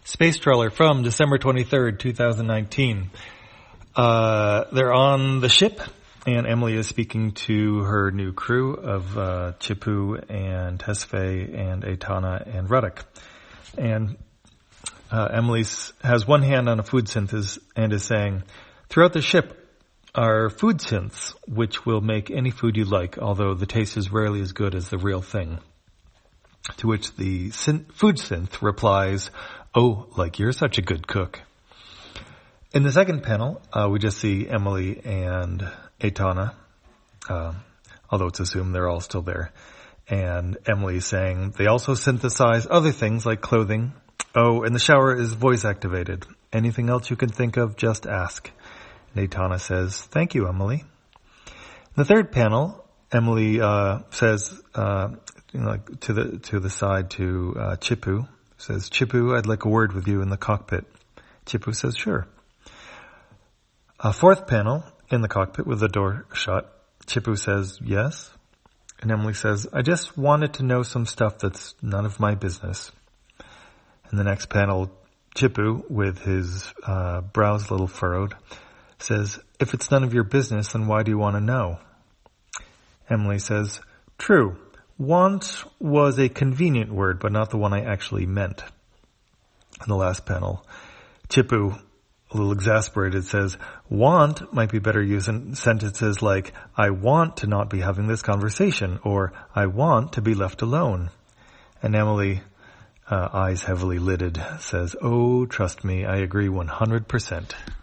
Space Trawler from December 23rd, 2019. They're on the ship, and Emily is speaking to her new crew of Chipu and Tesfaye and Etana and Ruddock. And Emily has one hand on a food synth and is saying, throughout the ship are food synths, which will make any food you like, although the taste is rarely as good as the real thing. To which the food synth replies, "Oh, like you're such a good cook." In the second panel, we just see Emily and Etana, although it's assumed they're all still there. And Emily saying they also synthesize other things like clothing. Oh, and the shower is voice activated. Anything else you can think of, just ask. And Etana says, "Thank you, Emily." In the third panel, Emily says to the side to Chipu, says, "Chipu, I'd like a word with you in the cockpit." Chipu says, "Sure." Fourth panel, in the cockpit with the door shut, Chipu says, "Yes." And Emily says, "I just wanted to know some stuff that's none of my business." In the next panel, Chipu, with his brows a little furrowed, says, "If it's none of your business, then why do you want to know?" Emily says, "True. Want was a convenient word, but not the one I actually meant." In the last panel, Chipu, a little exasperated, says, "Want might be better used in sentences like, I want to not be having this conversation," or "I want to be left alone." And Emily, eyes heavily lidded, says, "Oh, trust me, I agree 100%.